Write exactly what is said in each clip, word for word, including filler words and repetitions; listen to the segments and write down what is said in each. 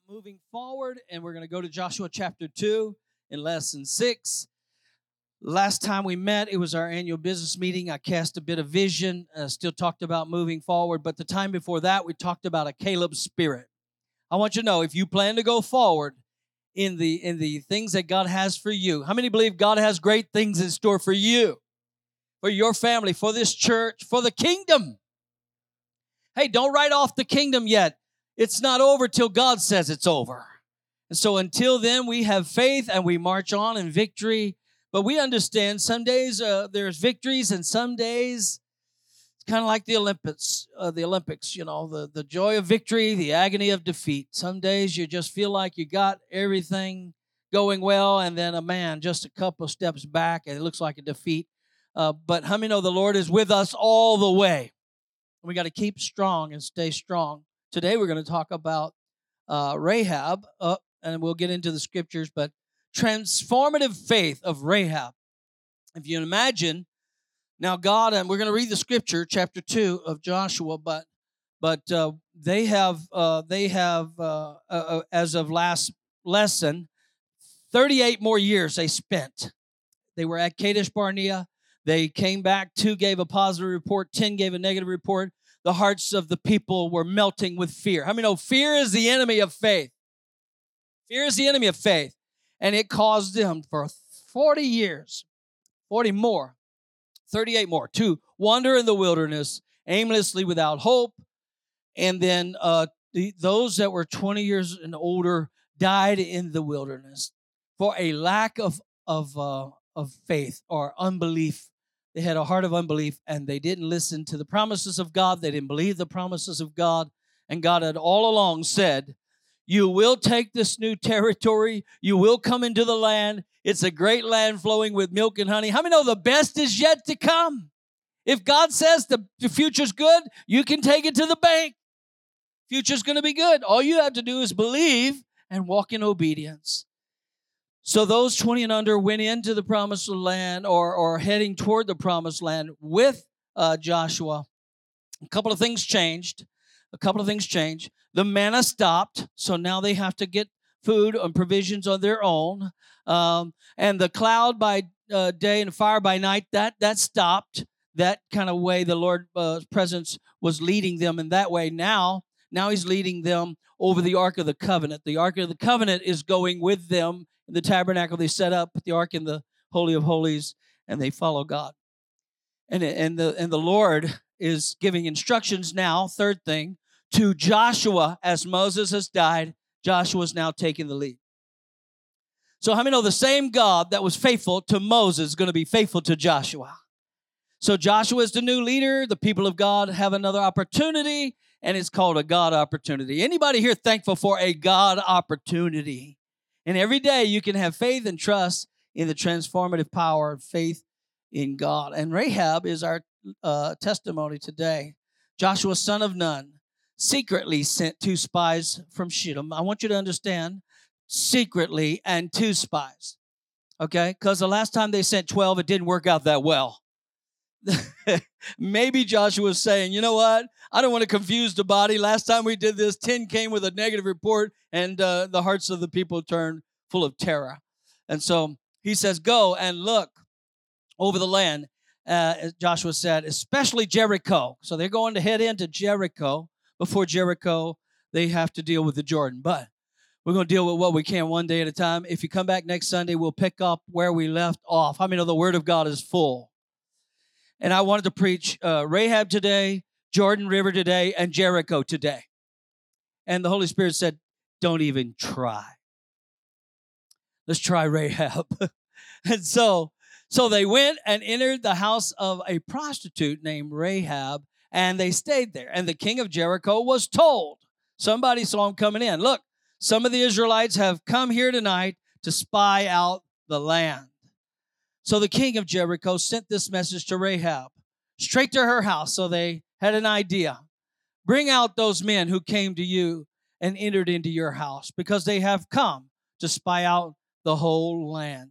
moving forward, and we're going to go to Joshua chapter two in lesson six. Last time we met, it was our annual business meeting. I cast a bit of vision, uh, still talked about moving forward, but the time before that, we talked about a Caleb spirit. I want you to know, if you plan to go forward in the in the things that God has for you, how many believe God has great things in store for you, for your family, for this church, for the kingdom? Hey, don't write off the kingdom yet. It's not over till God says it's over. And so until then, we have faith and we march on in victory. But we understand some days uh, there's victories, and some days it's kind of like the Olympics. Uh, the Olympics, you know, the, the joy of victory, the agony of defeat. Some days you just feel like you got everything going well, and then a man just a couple of steps back, and it looks like a defeat. Uh, but how many know the Lord is with us all the way? We got to keep strong and stay strong. Today we're going to talk about uh, Rahab, uh, and we'll get into the scriptures, but transformative faith of Rahab. If you imagine, now God, and we're going to read the scripture, chapter two of Joshua, but but uh, they have, uh, they have uh, uh, as of last lesson, thirty-eight more years they spent. They were at Kadesh Barnea. They came back, two gave a positive report, ten gave a negative report. The hearts of the people were melting with fear. How many know fear is the enemy of faith? Fear is the enemy of faith. And it caused them for forty years, forty more, thirty-eight more, to wander in the wilderness aimlessly without hope. And then uh, the, those that were twenty years and older died in the wilderness for a lack of, of, uh, of faith or unbelief. They had a heart of unbelief, and they didn't listen to the promises of God. They didn't believe the promises of God. And God had all along said, you will take this new territory. You will come into the land. It's a great land flowing with milk and honey. How many know the best is yet to come? If God says the, the future's good, you can take it to the bank. Future's going to be good. All you have to do is believe and walk in obedience. So those twenty and under went into the promised land, or, or heading toward the promised land with uh, Joshua. A couple of things changed. A couple of things changed. The manna stopped, so now they have to get food and provisions on their own. Um, and the cloud by uh, day and fire by night, that that stopped. That kind of way the Lord's uh, presence was leading them in that way. Now, now he's leading them over the Ark of the Covenant. The Ark of the Covenant is going with them in the tabernacle. They set up the Ark in the Holy of Holies, and they follow God. And, and, the, and the Lord is giving instructions now, third thing, to Joshua. As Moses has died, Joshua is now taking the lead. So how many know the same God that was faithful to Moses is going to be faithful to Joshua? So Joshua is the new leader. The people of God have another opportunity, and it's called a God opportunity. Anybody here thankful for a God opportunity? And every day you can have faith and trust in the transformative power of faith in God. And Rahab is our uh, testimony today. Joshua, son of Nun, secretly sent two spies from Shittim. I want you to understand, secretly and two spies, okay? Because the last time they sent twelve, it didn't work out that well. Maybe Joshua was saying, you know what? I don't want to confuse the body. Last time we did this, ten came with a negative report, and uh, the hearts of the people turned full of terror. And so he says, go and look over the land, uh, as Joshua said, especially Jericho. So they're going to head into Jericho. Before Jericho, they have to deal with the Jordan. But we're going to deal with what we can one day at a time. If you come back next Sunday, we'll pick up where we left off. How many know the Word of God is full? And I wanted to preach uh, Rahab today, Jordan River today, and Jericho today. And the Holy Spirit said, don't even try. Let's try Rahab. And so, so they went and entered the house of a prostitute named Rahab, and they stayed there. And the king of Jericho was told, somebody saw him coming in. Look, some of the Israelites have come here tonight to spy out the land. So the king of Jericho sent this message to Rahab, straight to her house. So they had an idea. Bring out those men who came to you and entered into your house, because they have come to spy out the whole land.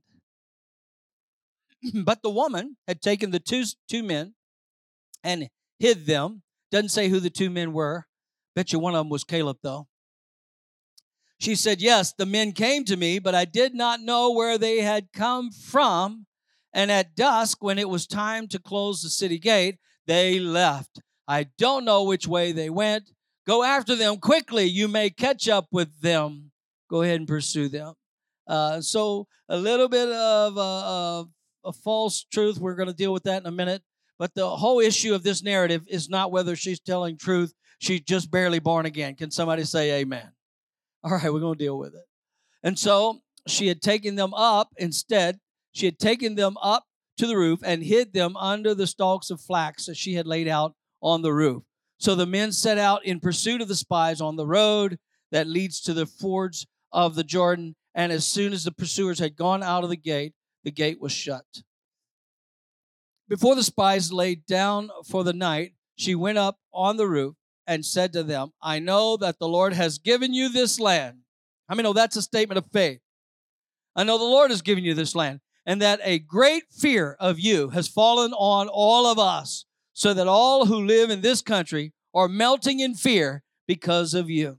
But the woman had taken the two, two men and hid them. Doesn't say who the two men were. Bet you one of them was Caleb, though. She said, yes, the men came to me, but I did not know where they had come from. And at dusk, when it was time to close the city gate, they left. I don't know which way they went. Go after them quickly. You may catch up with them. Go ahead and pursue them. Uh, so a little bit of uh, a false truth. We're going to deal with that in a minute. But the whole issue of this narrative is not whether she's telling truth. She's just barely born again. Can somebody say amen? All right, we're going to deal with it. And so she had taken them up instead. She had taken them up to the roof and hid them under the stalks of flax that she had laid out on the roof. So the men set out in pursuit of the spies on the road that leads to the fords of the Jordan. And as soon as the pursuers had gone out of the gate, the gate was shut. Before the spies laid down for the night, she went up on the roof and said to them, I know that the Lord has given you this land. I mean, know that's a statement of faith. I know the Lord has given you this land, and that a great fear of you has fallen on all of us, so that all who live in this country are melting in fear because of you.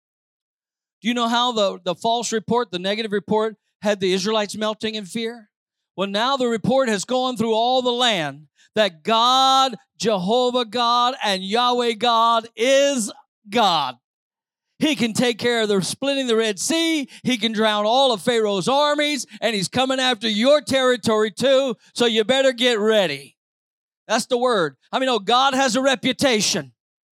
Do you know how the, the false report, the negative report, had the Israelites melting in fear? Well, now the report has gone through all the land that God, Jehovah God, and Yahweh God is God. He can take care of the splitting the Red Sea. He can drown all of Pharaoh's armies, and he's coming after your territory too, so you better get ready. That's the word. How many know God has a reputation?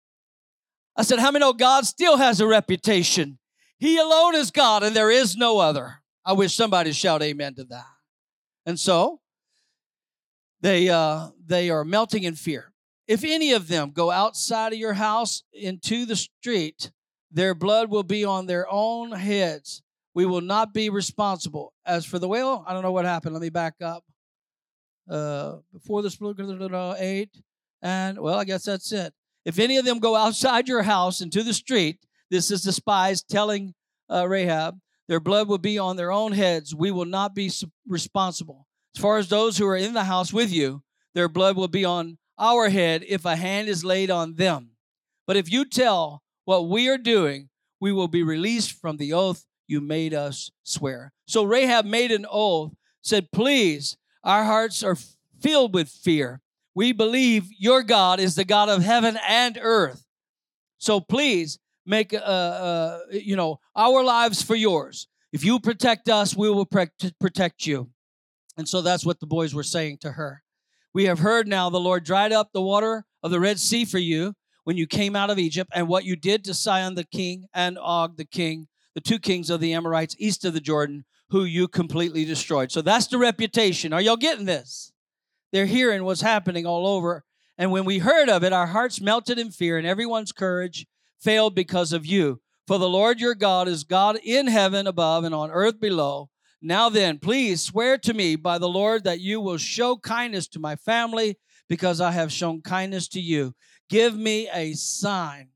I said, how many know God still has a reputation? He alone is God, and there is no other. I wish somebody shout amen to that. And so, they uh, they are melting in fear. If any of them go outside of your house into the street, their blood will be on their own heads. We will not be responsible. As for the whale, I don't know what happened. Let me back up. Uh, before the split, eight, and, well, I guess that's it. If any of them go outside your house into the street, this is the spies telling uh, Rahab, their blood will be on their own heads. We will not be responsible. As far as those who are in the house with you, their blood will be on our head if a hand is laid on them. But if you tell what we are doing, we will be released from the oath you made us swear. So Rahab made an oath, said, please, our hearts are filled with fear. We believe your God is the God of heaven and earth. So please make, uh, uh, you know, our lives for yours. If you protect us, we will protect you. And so that's what the boys were saying to her. We have heard now the Lord dried up the water of the Red Sea for you when you came out of Egypt, and what you did to Sihon the king and Og the king, the two kings of the Amorites east of the Jordan, who you completely destroyed. So that's the reputation. Are y'all getting this? They're hearing what's happening all over. And when we heard of it, our hearts melted in fear, and everyone's courage failed because of you. For the Lord your God is God in heaven above and on earth below. Now then, please swear to me by the Lord that you will show kindness to my family because I have shown kindness to you. Give me a sign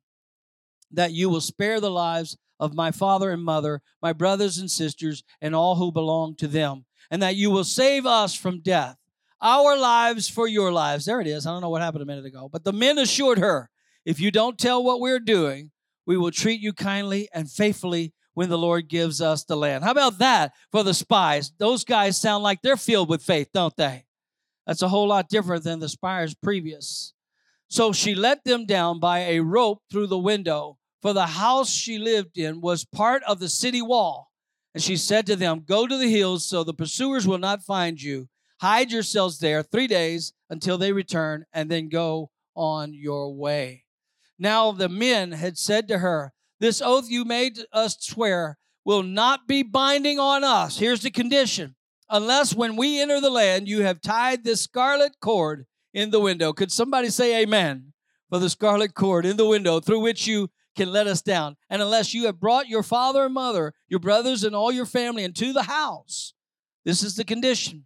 that you will spare the lives of my father and mother, my brothers and sisters, and all who belong to them, and that you will save us from death. Our lives for your lives. There it is. I don't know what happened a minute ago. But the men assured her, if you don't tell what we're doing, we will treat you kindly and faithfully when the Lord gives us the land. How about that for the spies? Those guys sound like they're filled with faith, don't they? That's a whole lot different than the spies previous. So she let them down by a rope through the window, for the house she lived in was part of the city wall. And she said to them, go to the hills so the pursuers will not find you. Hide yourselves there three days until they return, and then go on your way. Now the men had said to her, this oath you made us swear will not be binding on us. Here's the condition. Unless when we enter the land, you have tied this scarlet cord in the window. Could somebody say amen for the scarlet cord in the window through which you can let us down? And unless you have brought your father and mother, your brothers and all your family into the house. This is the condition.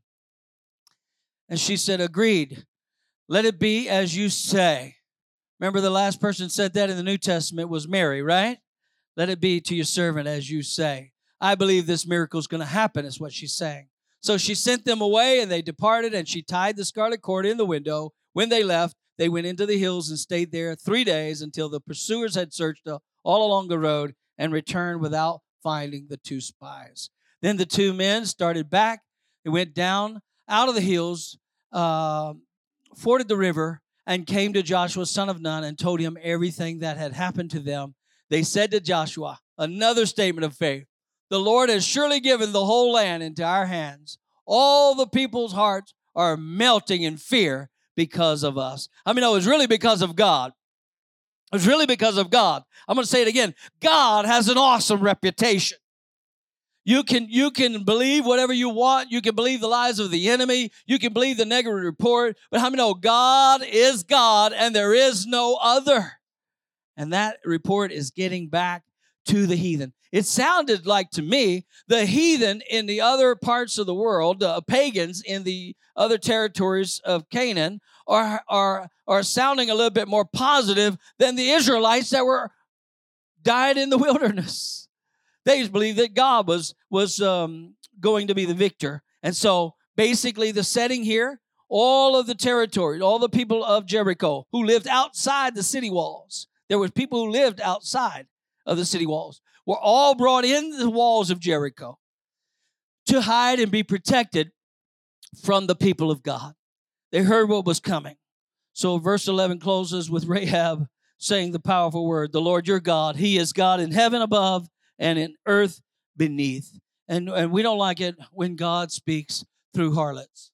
And she said, agreed. Let it be as you say. Remember, the last person said that in the New Testament was Mary, right? Let it be to your servant as you say. I believe this miracle is going to happen, is what she's saying. So she sent them away, and they departed, and she tied the scarlet cord in the window. When they left, they went into the hills and stayed there three days until the pursuers had searched all along the road and returned without finding the two spies. Then the two men started back. They went down out of the hills, uh, forded the river, and came to Joshua, son of Nun, and told him everything that had happened to them. They said to Joshua, another statement of faith, the Lord has surely given the whole land into our hands. All the people's hearts are melting in fear because of us. I mean, it was really because of God. It was really because of God. I'm going to say it again. God has an awesome reputation. You can, you can believe whatever you want. You can believe the lies of the enemy. You can believe the negative report. But how many know God is God and there is no other? And that report is getting back to the heathen. It sounded like to me, the heathen in the other parts of the world, the pagans in the other territories of Canaan, are, are, are sounding a little bit more positive than the Israelites that were died in the wilderness. They believed that God was, was um, going to be the victor. And so basically the setting here, all of the territory, all the people of Jericho who lived outside the city walls, there were people who lived outside of the city walls, were all brought in the walls of Jericho to hide and be protected from the people of God. They heard what was coming. So verse eleven closes with Rahab saying the powerful word, the Lord your God, he is God in heaven above and in earth beneath. And, and we don't like it when God speaks through harlots.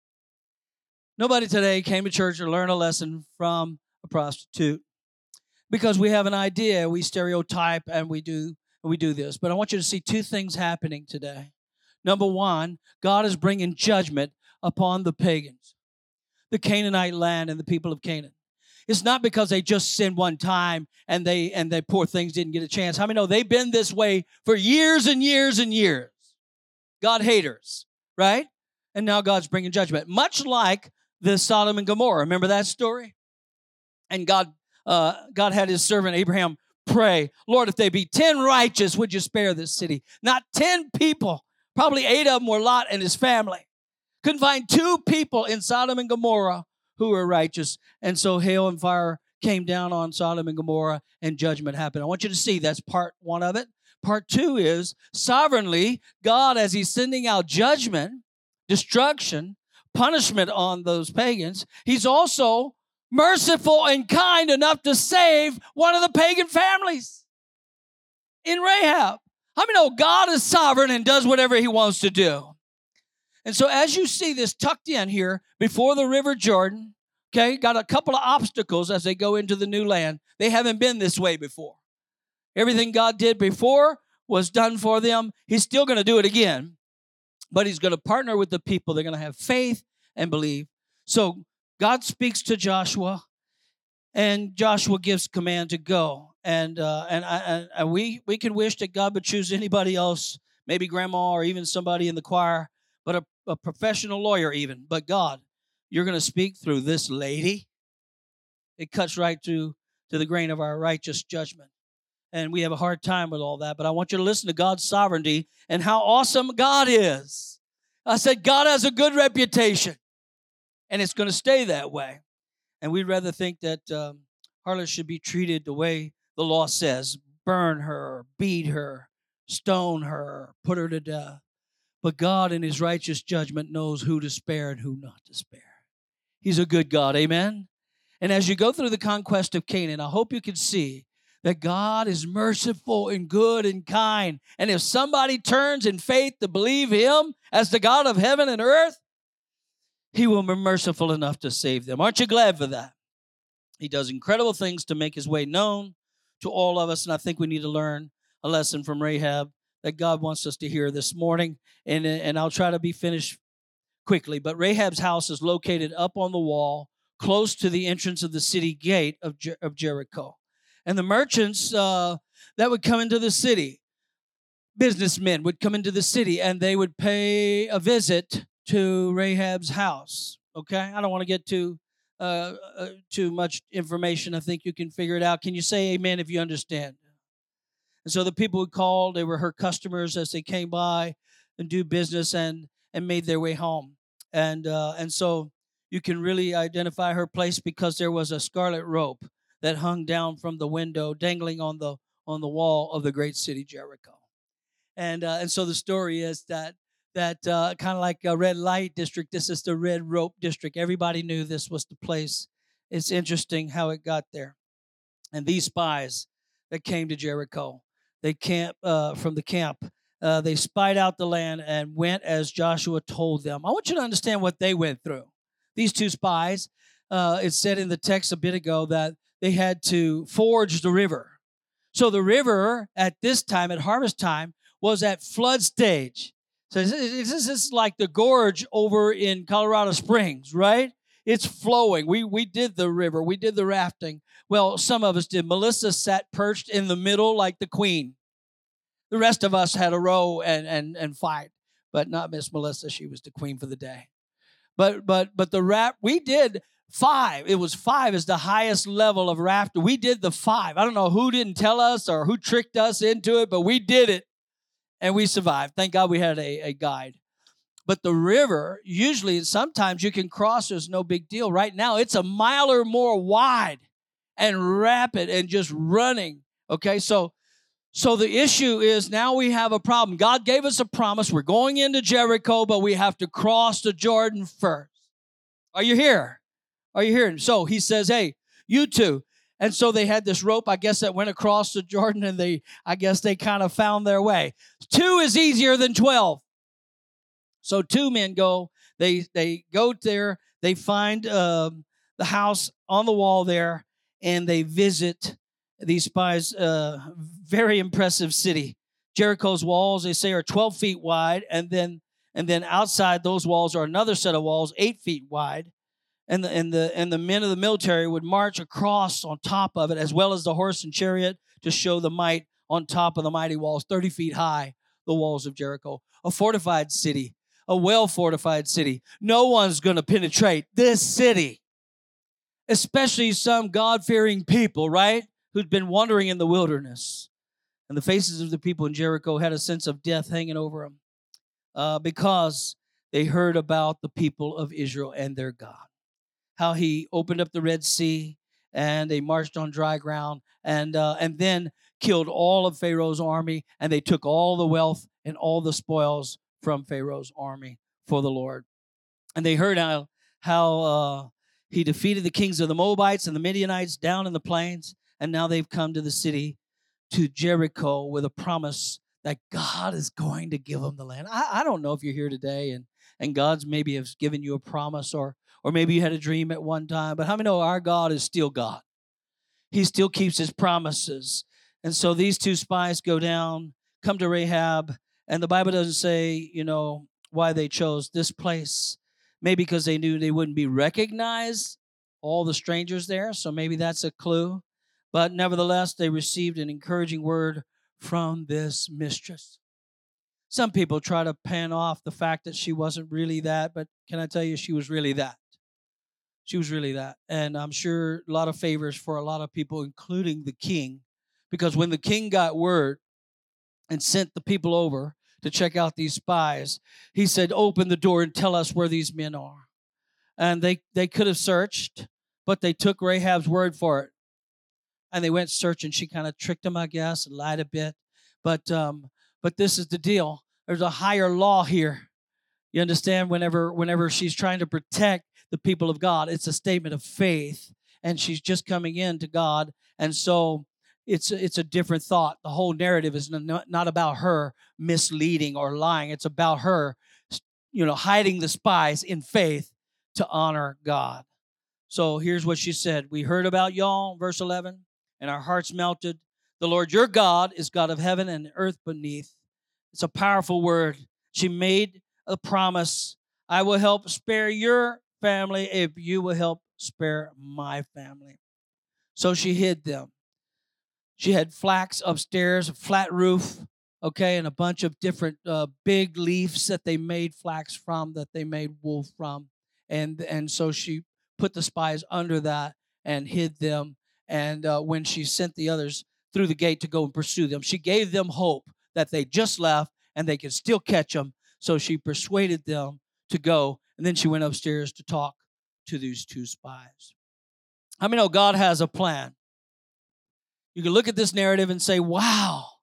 Nobody today came to church to learn a lesson from a prostitute because we have an idea, we stereotype, and we do we do this. But I want you to see two things happening today. Number one, God is bringing judgment upon the pagans, the Canaanite land and the people of Canaan. It's not because they just sinned one time and they and they poor things didn't get a chance. How many know they've been this way for years and years and years? God haters, right? And now God's bringing judgment. Much like the Sodom and Gomorrah. Remember that story? And God, uh, God had his servant Abraham pray, Lord, if they be ten righteous, would you spare this city? Not ten people. Probably eight of them were Lot and his family. Couldn't find two people in Sodom and Gomorrah who were righteous. And so hail and fire came down on Sodom and Gomorrah and judgment happened. I want you to see that's part one of it. Part two is sovereignly, God, as he's sending out judgment, destruction, punishment on those pagans, he's also merciful and kind enough to save one of the pagan families in Rahab. How many know God is sovereign and does whatever he wants to do? And so as you see this tucked in here before the river Jordan, okay, got a couple of obstacles as they go into the new land. They haven't been this way before. Everything God did before was done for them. He's still going to do it again, but he's going to partner with the people. They're going to have faith and believe. So God speaks to Joshua, and Joshua gives command to go. And uh, and, I, and we we can wish that God would choose anybody else, maybe grandma or even somebody in the choir, but a, a professional lawyer even. But God, you're going to speak through this lady. It cuts right to, to the grain of our righteous judgment. And we have a hard time with all that. But I want you to listen to God's sovereignty and how awesome God is. I said, God has a good reputation. And it's going to stay that way. And we'd rather think that um, harlots should be treated the way the law says. Burn her, beat her, stone her, put her to death. But God in his righteous judgment knows who to spare and who not to spare. He's a good God, amen? And as you go through the conquest of Canaan, I hope you can see that God is merciful and good and kind. And if somebody turns in faith to believe him as the God of heaven and earth, he will be merciful enough to save them. Aren't you glad for that? He does incredible things to make his way known to all of us. And I think we need to learn a lesson from Rahab that God wants us to hear this morning. And, and I'll try to be finished quickly. But Rahab's house is located up on the wall, close to the entrance of the city gate of, Jer- of Jericho. And the merchants uh, that would come into the city, businessmen would come into the city, and they would pay a visit to Rahab's house. Okay? I don't want to get too, uh, uh, too much information. I think you can figure it out. Can you say amen if you understand? And so the people would call. They were her customers as they came by and do business and, and made their way home. And uh, and so you can really identify her place because there was a scarlet rope that hung down from the window, dangling on the on the wall of the great city Jericho. And uh, and so the story is that that uh, kind of like a red light district, this is the red rope district. Everybody knew this was the place. It's interesting how it got there. And these spies that came to Jericho, they camp uh, from the camp. Uh, they spied out the land and went as Joshua told them. I want you to understand what they went through. These two spies, uh, it said in the text a bit ago that they had to forge the river. So the river at this time, at harvest time, was at flood stage. So this is like the gorge over in Colorado Springs, right? It's flowing. We we did the river. We did the rafting. Well, some of us did. Melissa sat perched in the middle like the queen. The rest of us had a row and and and fight, but not Miss Melissa. She was the queen for the day. But but but the raft, we did five. It was five is the highest level of rafting. We did the five. I don't know who didn't tell us or who tricked us into it, but we did it, and we survived. Thank God we had a, a guide. But the river, usually, sometimes you can cross. There's no big deal. Right now, it's a mile or more wide and rapid and just running. Okay, so so the issue is now we have a problem. God gave us a promise. We're going into Jericho, but we have to cross the Jordan first. Are you here? Are you here? So he says, hey, you two. And so they had this rope, I guess, that went across the Jordan, and they, I guess they kind of found their way. Two is easier than twelve. So two men go, they they go there, they find um, the house on the wall there, and they visit these spies' uh, very impressive city. Jericho's walls, they say, are twelve feet wide, and then and then outside those walls are another set of walls, eight feet wide. And the, and the and the men of the military would march across on top of it, as well as the horse and chariot, to show the might on top of the mighty walls, thirty feet high, the walls of Jericho. A fortified city, a well-fortified city. No one's going to penetrate this city, especially some God-fearing people, right, who'd been wandering in the wilderness. And the faces of the people in Jericho had a sense of death hanging over them uh, because they heard about the people of Israel and their God. How he opened up the Red Sea, and they marched on dry ground, and uh, and then killed all of Pharaoh's army, and they took all the wealth and all the spoils from Pharaoh's army for the Lord. And they heard how how uh, he defeated the kings of the Moabites and the Midianites down in the plains, and now they've come to the city, to Jericho, with a promise that God is going to give them the land. I, I don't know if you're here today, and and God's maybe has given you a promise, or Or maybe you had a dream at one time. But how many know our God is still God? He still keeps his promises. And so these two spies go down, come to Rahab, and the Bible doesn't say, you know, why they chose this place. Maybe because they knew they wouldn't be recognized, all the strangers there. So maybe that's a clue. But nevertheless, they received an encouraging word from this mistress. Some people try to pan off the fact that she wasn't really that, but can I tell you, she was really that. She was really that. And I'm sure a lot of favors for a lot of people, including the king, because when the king got word and sent the people over to check out these spies, he said, open the door and tell us where these men are. And they, they could have searched, but they took Rahab's word for it. And they went searching. She kind of tricked them, I guess, and lied a bit. But um, but this is the deal. There's a higher law here. You understand? Whenever whenever she's trying to protect the people of God, it's a statement of faith, and she's just coming in to God, and so it's it's a different thought. The whole narrative is not, not about her misleading or lying. It's about her, you know, hiding the spies in faith to honor God. So here's what she said. We heard about y'all, verse eleven, and our hearts melted. The Lord your God is God of heaven and earth beneath. It's a powerful word. She made a promise. I will help spare your family if you will help spare my family. So she hid them. She had flax upstairs, a flat roof, okay, and a bunch of different uh, big leaves that they made flax from, that they made wool from. And, and so she put the spies under that and hid them. And uh, when she sent the others through the gate to go and pursue them, she gave them hope that they just left and they could still catch them. So she persuaded them to go, and then she went upstairs to talk to these two spies. How many know God has a plan? You can look at this narrative and say, wow,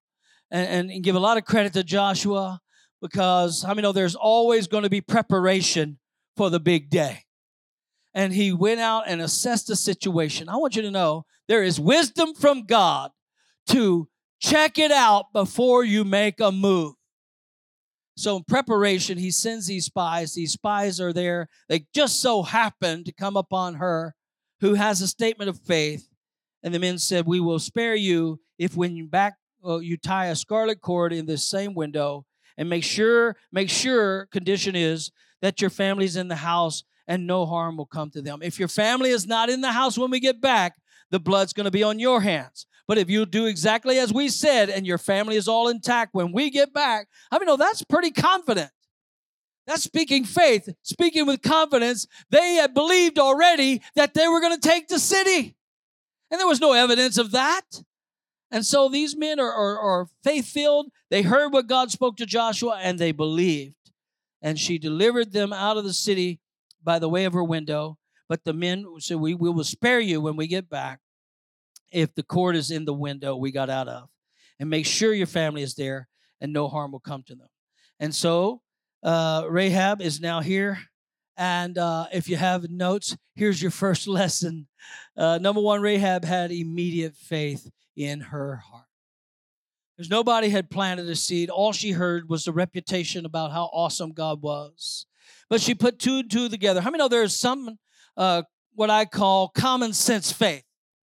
and, and give a lot of credit to Joshua, because I mean, know there's always going to be preparation for the big day. And he went out and assessed the situation. I want you to know there is wisdom from God to check it out before you make a move. So in preparation, he sends these spies. These spies are there. They just so happen to come upon her, who has a statement of faith. And the men said, we will spare you if when you back, well, you tie a scarlet cord in this same window, and make sure, make sure, condition is that your family's in the house and no harm will come to them. If your family is not in the house when we get back, the blood's going to be on your hands. But if you do exactly as we said and your family is all intact when we get back, I mean, no, that's pretty confident. That's speaking faith, speaking with confidence. They had believed already that they were going to take the city. And there was no evidence of that. And so these men are, are, are faith-filled. They heard what God spoke to Joshua, and they believed. And she delivered them out of the city by the way of her window. But the men said, we, we will spare you when we get back if the cord is in the window we got out of. And make sure your family is there and no harm will come to them. And so uh, Rahab is now here. And uh, if you have notes, here's your first lesson. Uh, number one, Rahab had immediate faith in her heart. There's nobody had planted a seed. All she heard was the reputation about how awesome God was. But she put two and two together. How many know there's some, uh, what I call common sense faith?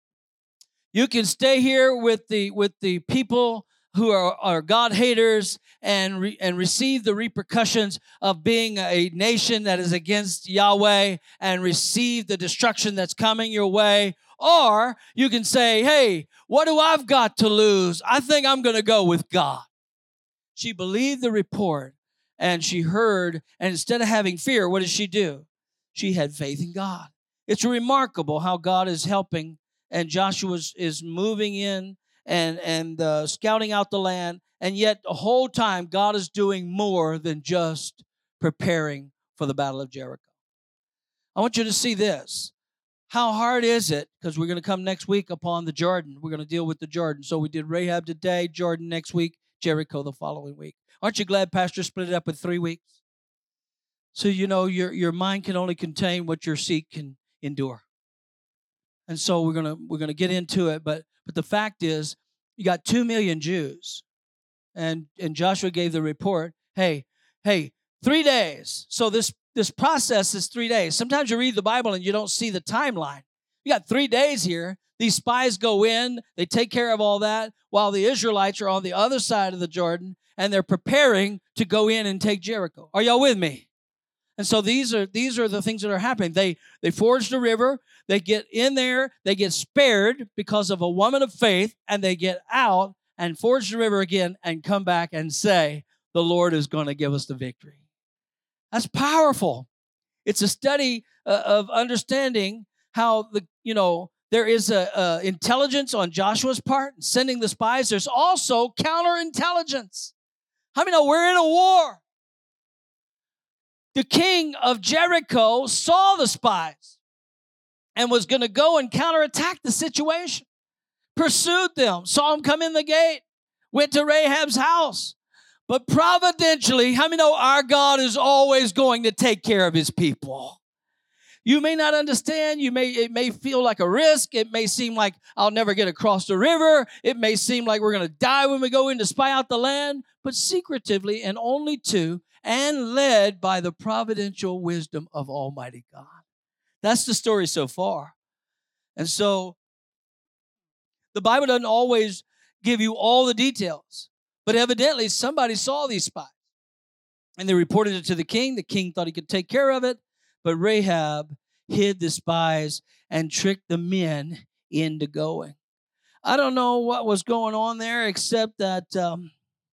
You can stay here with the with the people who are, are God haters and re, and receive the repercussions of being a nation that is against Yahweh and receive the destruction that's coming your way. Or you can say, hey, what do I've got to lose? I think I'm going to go with God. She believed the report and she heard, and instead of having fear, what did she do? She had faith in God. It's remarkable how God is helping, and Joshua is, is moving in and, and uh, scouting out the land, and yet the whole time God is doing more than just preparing for the Battle of Jericho. I want you to see this. How hard is it? Because we're going to come next week upon the Jordan. We're going to deal with the Jordan. So we did Rahab today, Jordan next week, Jericho the following week. Aren't you glad Pastor split it up with three weeks? So you know your, your mind can only contain what your seat can endure. And so we're gonna we're gonna get into it, but but the fact is, you got two million Jews, and and Joshua gave the report. Hey, hey, three days. So this this process is three days. Sometimes you read the Bible and you don't see the timeline. You got three days here. These spies go in, they take care of all that, while the Israelites are on the other side of the Jordan, and they're preparing to go in and take Jericho. Are y'all with me? And so these are these are the things that are happening. They they forge the river, they get in there, they get spared because of a woman of faith, and they get out and forge the river again and come back and say, the Lord is going to give us the victory. That's powerful. It's a study uh, of understanding how the, you know, there is a, a intelligence on Joshua's part, sending the spies. There's also counterintelligence. How many know we're in a war? The king of Jericho saw the spies and was going to go and counterattack the situation. Pursued them, saw them come in the gate, went to Rahab's house. But providentially, how many know our God is always going to take care of his people? You may not understand. You may, it may feel like a risk. It may seem like I'll never get across the river. It may seem like we're going to die when we go in to spy out the land. But secretively and only to and led by the providential wisdom of Almighty God. That's the story so far. And so the Bible doesn't always give you all the details, but evidently somebody saw these spies and they reported it to the king. The king thought he could take care of it, but Rahab hid the spies and tricked the men into going. I don't know what was going on there, except that um,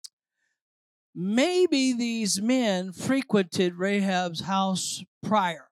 maybe these men frequented Rahab's house prior.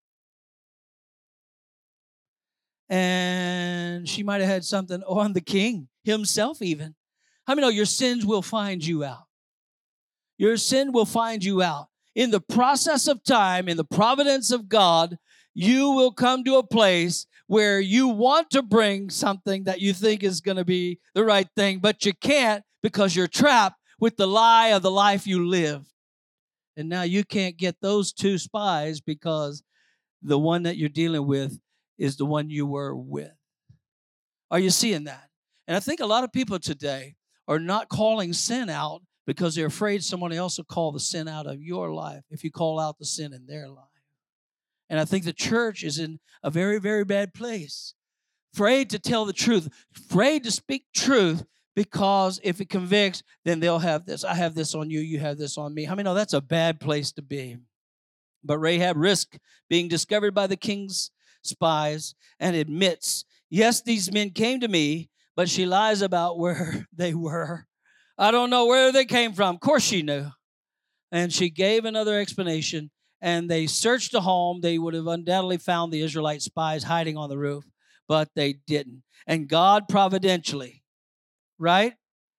And she might have had something on the king himself even. How many know your sins will find you out? Your sin will find you out. In the process of time, in the providence of God, you will come to a place where you want to bring something that you think is going to be the right thing, but you can't because you're trapped with the lie of the life you lived. And now you can't get those two spies because the one that you're dealing with is the one you were with. Are you seeing that? And I think a lot of people today are not calling sin out because they're afraid someone else will call the sin out of your life if you call out the sin in their life. And I think the church is in a very, very bad place. Afraid to tell the truth. Afraid to speak truth because if it convicts, then they'll have this. I have this on you. You have this on me. How many know that's a bad place to be? But Rahab risked being discovered by the king's spies and admits, yes, these men came to me, but she lies about where they were. I don't know where they came from. Of course she knew. And she gave another explanation, and they searched the home. They would have undoubtedly found the Israelite spies hiding on the roof, but they didn't. And God providentially, right,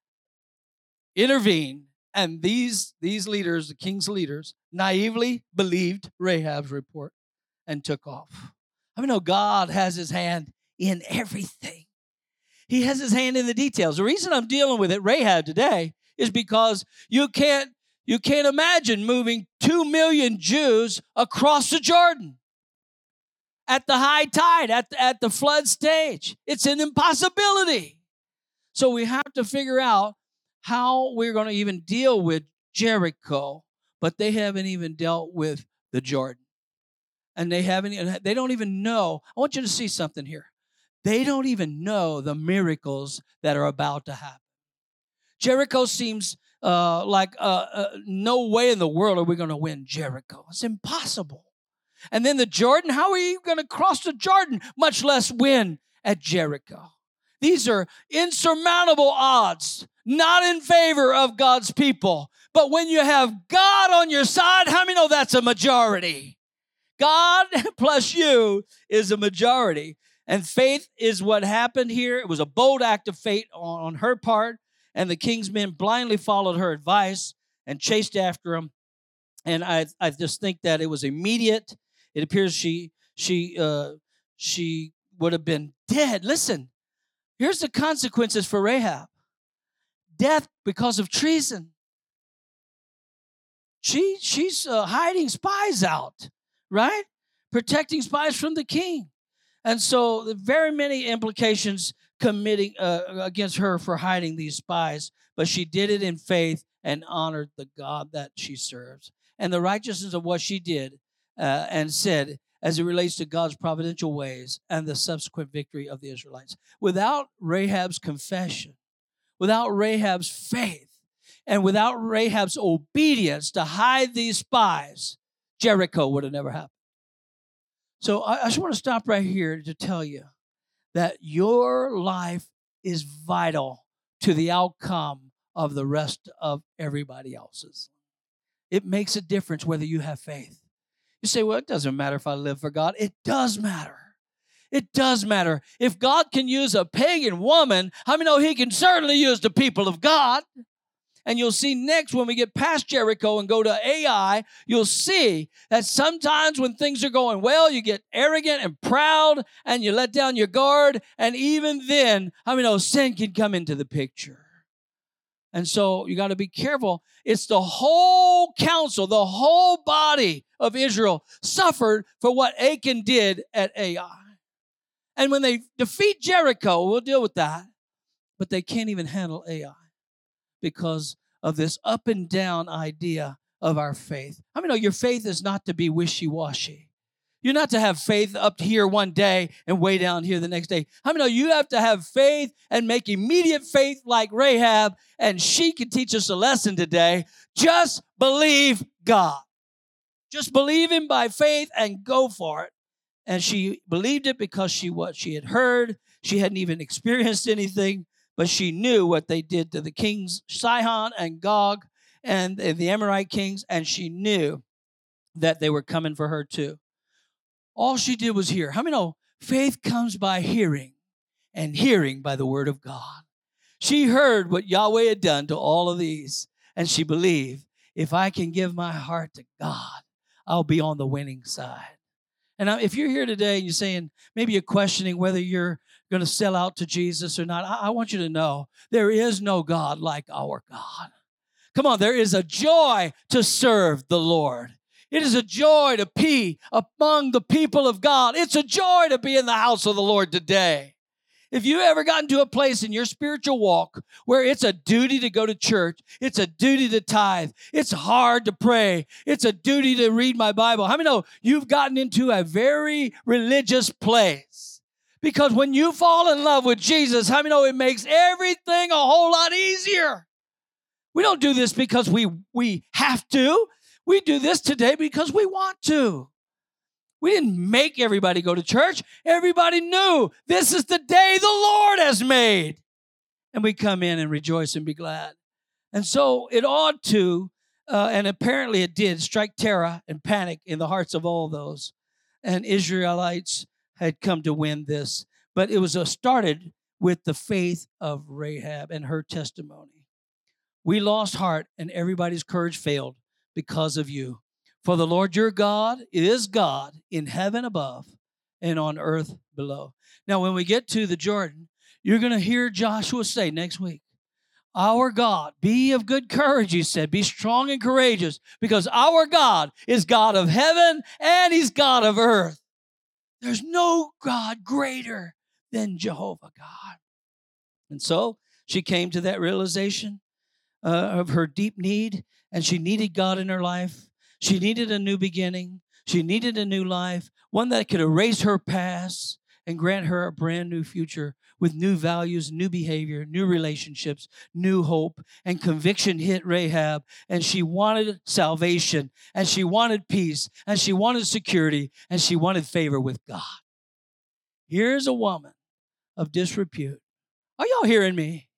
intervened, and these, these leaders, the king's leaders, naively believed Rahab's report and took off. I mean, no, God has his hand in everything. He has his hand in the details. The reason I'm dealing with it, Rahab, today is because you can't, you can't imagine moving two million Jews across the Jordan at the high tide, at the, at the flood stage. It's an impossibility. So we have to figure out how we're going to even deal with Jericho, but they haven't even dealt with the Jordan. And they haven't, they don't even know. I want you to see something here. They don't even know the miracles that are about to happen. Jericho seems uh, like uh, uh, no way in the world are we going to win Jericho. It's impossible. And then the Jordan, how are you going to cross the Jordan, much less win at Jericho? These are insurmountable odds, not in favor of God's people. But when you have God on your side, how many know that's a majority? God plus you is a majority. And faith is what happened here. It was a bold act of faith on, on her part. And the king's men blindly followed her advice and chased after him. And I, I just think that it was immediate. It appears she, she, uh, she would have been dead. Listen, here's the consequences for Rahab. Death because of treason. She, she's uh, hiding spies out, right? Protecting spies from the king. And so the very many implications committing uh, against her for hiding these spies, but she did it in faith and honored the God that she serves. And the righteousness of what she did uh, and said as it relates to God's providential ways and the subsequent victory of the Israelites. Without Rahab's confession, without Rahab's faith, and without Rahab's obedience to hide these spies, Jericho would have never happened. So I, I just want to stop right here to tell you that your life is vital to the outcome of the rest of everybody else's. It makes a difference whether you have faith. You say, well, it doesn't matter if I live for God. It does matter. It does matter. If God can use a pagan woman, how many know he can certainly use the people of God? And you'll see next when we get past Jericho and go to Ai, you'll see that sometimes when things are going well, you get arrogant and proud and you let down your guard. And even then, how many know sin can come into the picture? And so you got to be careful. It's the whole council, the whole body of Israel suffered for what Achan did at Ai. And when they defeat Jericho, we'll deal with that, but they can't even handle Ai because of this up and down idea of our faith. I mean, no, your faith is not to be wishy-washy. You're not to have faith up here one day and way down here the next day. I mean, no, you have to have faith and make immediate faith like Rahab, and she can teach us a lesson today. Just believe God. Just believe him by faith and go for it. And she believed it because she what she had heard. She hadn't even experienced anything, but she knew what they did to the kings Sihon and Gog and the Amorite kings, and she knew that they were coming for her too. All she did was hear. How many know faith comes by hearing, and hearing by the word of God? She heard what Yahweh had done to all of these, and she believed, if I can give my heart to God, I'll be on the winning side. And if you're here today and you're saying, maybe you're questioning whether you're going to sell out to Jesus or not, I, I want you to know there is no God like our God. Come on, there is a joy to serve the Lord. It is a joy to be among the people of God. It's a joy to be in the house of the Lord today. If you ever gotten to a place in your spiritual walk where it's a duty to go to church, it's a duty to tithe, it's hard to pray, it's a duty to read my Bible, how many know you've gotten into a very religious place? Because when you fall in love with Jesus, how many know it makes everything a whole lot easier? We don't do this because we, we have to. We do this today because we want to. We didn't make everybody go to church. Everybody knew this is the day the Lord has made. And we come in and rejoice and be glad. And so it ought to, uh, and apparently it did, strike terror and panic in the hearts of all those. And Israelites had come to win this. But it was uh, started with the faith of Rahab and her testimony. We lost heart and everybody's courage failed because of you. For the Lord your God is God in heaven above and on earth below. Now, when we get to the Jordan, you're going to hear Joshua say next week, our God, be of good courage, he said. Be strong and courageous, because our God is God of heaven and he's God of earth. There's no God greater than Jehovah God. And so she came to that realization uh, of her deep need, and she needed God in her life. She needed a new beginning. She needed a new life, one that could erase her past and grant her a brand new future with new values, new behavior, new relationships, new hope. And conviction hit Rahab, and she wanted salvation, and she wanted peace, and she wanted security, and she wanted favor with God. Here's a woman of disrepute. Are y'all hearing me?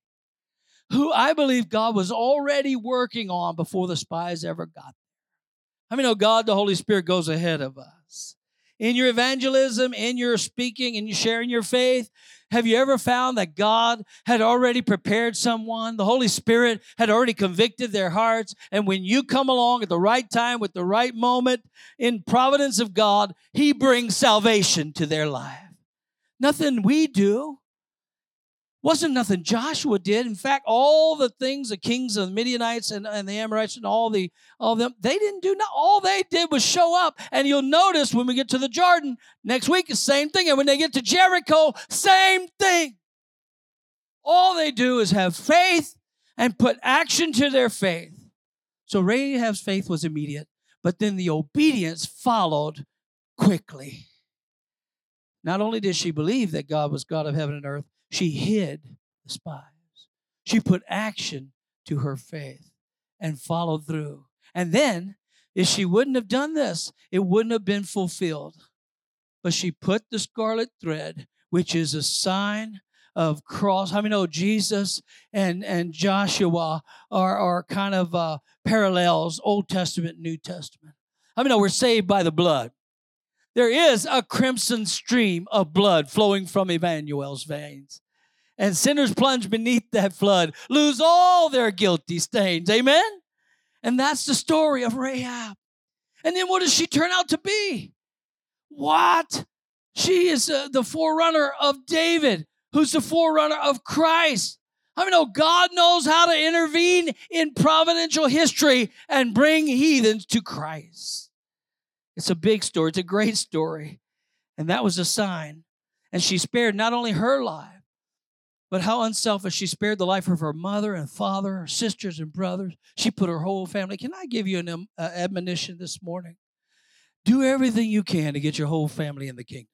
Who I believe God was already working on before the spies ever got there. How many know God, the Holy Spirit, goes ahead of us? In your evangelism, in your speaking, in your sharing your faith, have you ever found that God had already prepared someone? The Holy Spirit had already convicted their hearts. And when you come along at the right time with the right moment in providence of God, he brings salvation to their life. Nothing we do. Wasn't nothing Joshua did. In fact, all the things, the kings of the Midianites and, and the Amorites and all the all of them, they didn't do nothing. All they did was show up. And you'll notice when we get to the Jordan next week, the same thing. And when they get to Jericho, same thing. All they do is have faith and put action to their faith. So Rahab's faith was immediate, but then the obedience followed quickly. Not only did she believe that God was God of heaven and earth, she hid the spies. She put action to her faith and followed through. And then, if she wouldn't have done this, it wouldn't have been fulfilled. But she put the scarlet thread, which is a sign of cross. How many know Jesus and, and Joshua are, are kind of uh, parallels, Old Testament, New Testament? How many know we're saved by the blood? There is a crimson stream of blood flowing from Emmanuel's veins. And sinners plunge beneath that flood, lose all their guilty stains. Amen? And that's the story of Rahab. And then what does she turn out to be? What? She is uh, the forerunner of David, who's the forerunner of Christ. I mean, know God knows how to intervene in providential history and bring heathens to Christ. It's a big story. It's a great story. And that was a sign. And she spared not only her life, but how unselfish. She spared the life of her mother and father, her sisters and brothers. She put her whole family. Can I give you an um, uh, admonition this morning? Do everything you can to get your whole family in the kingdom.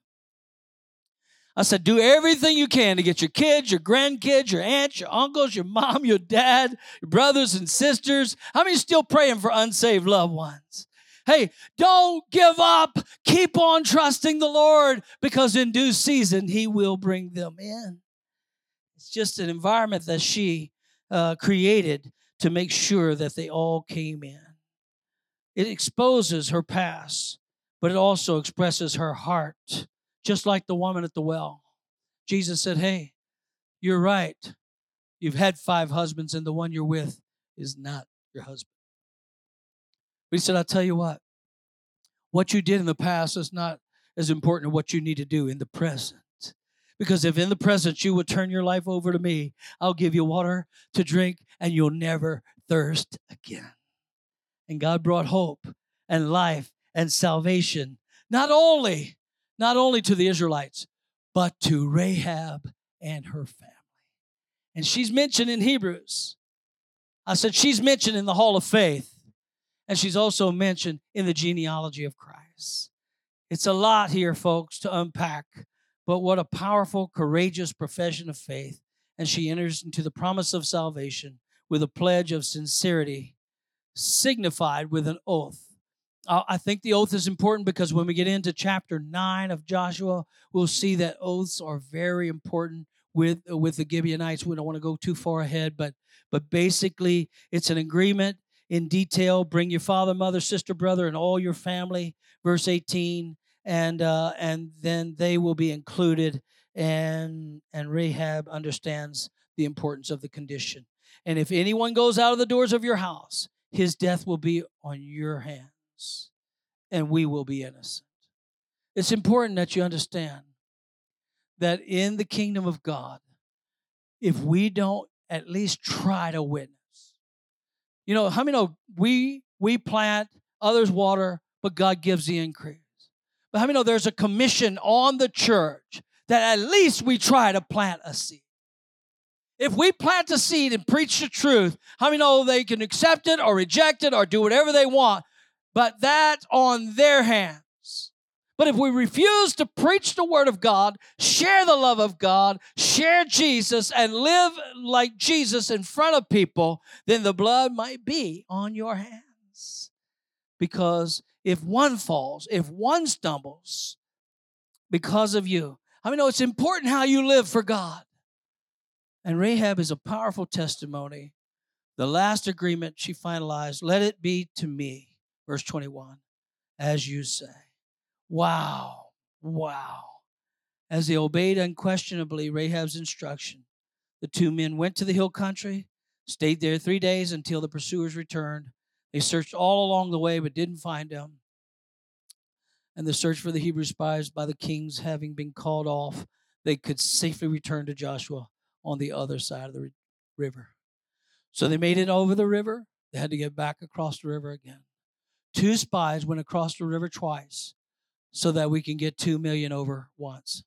I said, do everything you can to get your kids, your grandkids, your aunts, your uncles, your mom, your dad, your brothers and sisters. How many are still praying for unsaved loved ones? Hey, don't give up. Keep on trusting the Lord, because in due season, he will bring them in. It's just an environment that she uh, created to make sure that they all came in. It exposes her past, but it also expresses her heart, just like the woman at the well. Jesus said, hey, you're right. You've had five husbands, and the one you're with is not your husband. But he said, I'll tell you what. What you did in the past is not as important as what you need to do in the present. Because if in the presence you would turn your life over to me, I'll give you water to drink and you'll never thirst again. And God brought hope and life and salvation, not only, not only to the Israelites, but to Rahab and her family. And she's mentioned in Hebrews. I said she's mentioned in the Hall of Faith. And she's also mentioned in the genealogy of Christ. It's a lot here, folks, to unpack. But what a powerful, courageous profession of faith. And she enters into the promise of salvation with a pledge of sincerity, signified with an oath. I think the oath is important because when we get into chapter nine of Joshua, we'll see that oaths are very important with, with the Gibeonites. We don't want to go too far ahead, but, but basically it's an agreement in detail. Bring your father, mother, sister, brother, and all your family. Verse eighteen. And uh, and then they will be included, and and Rahab understands the importance of the condition. And if anyone goes out of the doors of your house, his death will be on your hands, and we will be innocent. It's important that you understand that in the kingdom of God, if we don't at least try to witness, you know, how many know we we plant, others water, but God gives the increase. But how many know there's a commission on the church that at least we try to plant a seed? If we plant a seed and preach the truth, how many know they can accept it or reject it or do whatever they want? But that's on their hands. But if we refuse to preach the word of God, share the love of God, share Jesus, and live like Jesus in front of people, then the blood might be on your hands. Because if one falls, if one stumbles because of you, I mean, no, it's important how you live for God. And Rahab is a powerful testimony. The last agreement she finalized, let it be to me, verse twenty-one, as you say. Wow, wow. As they obeyed unquestionably Rahab's instruction, the two men went to the hill country, stayed there three days until the pursuers returned. They searched all along the way but didn't find them. And the search for the Hebrew spies by the kings having been called off, they could safely return to Joshua on the other side of the river. So they made it over the river. They had to get back across the river again. Two spies went across the river twice so that we can get two million over once.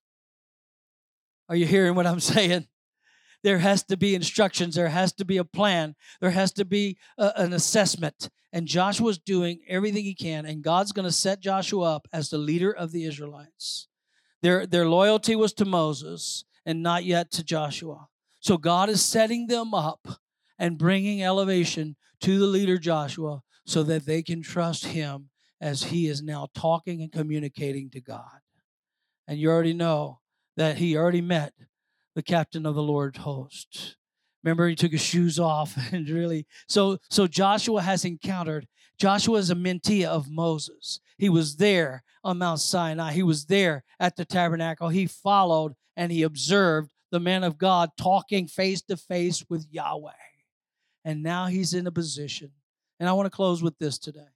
Are you hearing what I'm saying? There has to be instructions. There has to be a plan. There has to be a, an assessment. And Joshua's doing everything he can, and God's going to set Joshua up as the leader of the Israelites. Their, their loyalty was to Moses and not yet to Joshua. So God is setting them up and bringing elevation to the leader Joshua so that they can trust him as he is now talking and communicating to God. And you already know that he already met the captain of the Lord's host. Remember, he took his shoes off and really, so, so Joshua has encountered, Joshua is a mentee of Moses. He was there on Mount Sinai. He was there at the tabernacle. He followed and he observed the man of God talking face to face with Yahweh. And now he's in a position. And I want to close with this today.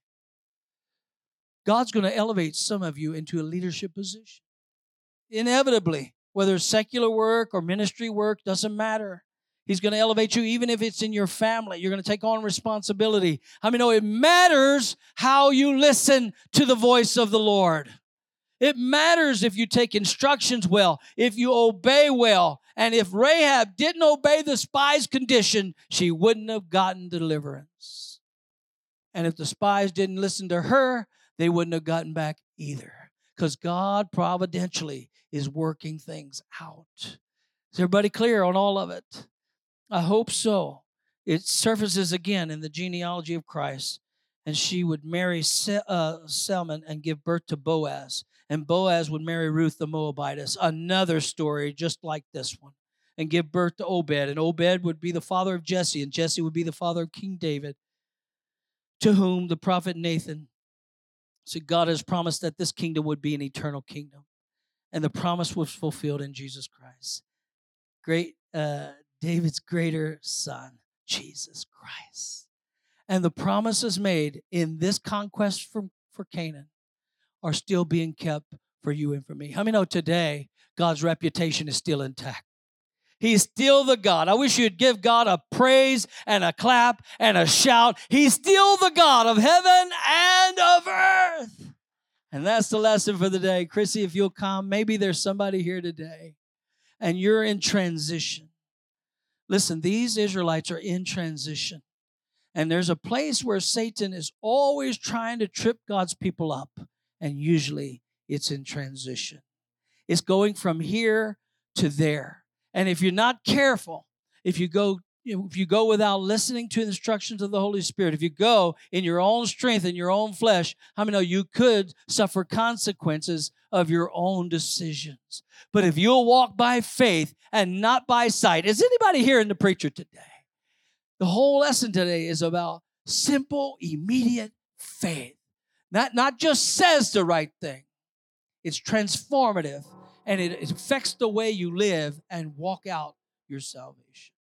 God's going to elevate some of you into a leadership position. Inevitably, whether it's secular work or ministry work, doesn't matter. He's going to elevate you even if it's in your family. You're going to take on responsibility. I mean, no, it matters how you listen to the voice of the Lord. It matters if you take instructions well, if you obey well. And if Rahab didn't obey the spy's condition, she wouldn't have gotten deliverance. And if the spies didn't listen to her, they wouldn't have gotten back either. Because God providentially is working things out. Is everybody clear on all of it? I hope so. It surfaces again in the genealogy of Christ. And she would marry uh, Salmon and give birth to Boaz. And Boaz would marry Ruth the Moabitess. Another story just like this one. And give birth to Obed. And Obed would be the father of Jesse. And Jesse would be the father of King David. To whom the prophet Nathan said, God has promised that this kingdom would be an eternal kingdom. And the promise was fulfilled in Jesus Christ. Great, uh, David's greater son, Jesus Christ. And the promises made in this conquest for, for Canaan are still being kept for you and for me. How many know today God's reputation is still intact. He's still the God. I wish you'd give God a praise and a clap and a shout. He's still the God of heaven and of earth. And that's the lesson for the day. Chrissy, if you'll come, maybe there's somebody here today and you're in transition. Listen, these Israelites are in transition. And there's a place where Satan is always trying to trip God's people up. And usually it's in transition. It's going from here to there. And if you're not careful, if you go if you go without listening to the instructions of the Holy Spirit, if you go in your own strength and your own flesh, how many know you could suffer consequences of your own decisions? But if you'll walk by faith and not by sight, is anybody hearing the preacher today? The whole lesson today is about simple, immediate faith. Not, not just says the right thing. It's transformative, and it, it affects the way you live and walk out your salvation.